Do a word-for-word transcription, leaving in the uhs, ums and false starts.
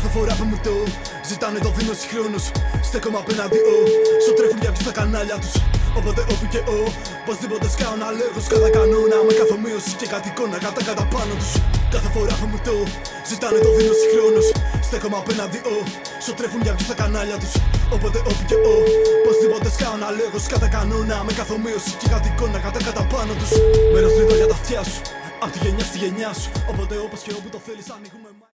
φορά που μου το ζητάνε το δίνω συγχρόνως. Στέκομαι απέναντι ο σω τρέφουν για στα κανάλια τους. Οπότε όπου και ο οπωσδήποτε σκάω να λέγω κατά κανόνα. Με καθομοίωση και κάτι εικόνα κατά κατά πάνω τους. Κάθε φορά που μου το ζητάνε το δίνω συγχρόνως. Στέκομαι απέναντι ο σω τρέφουν για στα κανάλια τους. Οπότε όπου και ο οπωσδήποτε σκάω να λέγω κατά κανόνα. Με καθομοίωση και κάτι εικόνα κατά κατά πάνω τους. Μέρος δίδω για τα αυτιά σου. Απ' τη γενιά στη γενιά σου. Οπότε όπως και όπου το θέλεις ανοίγουμε.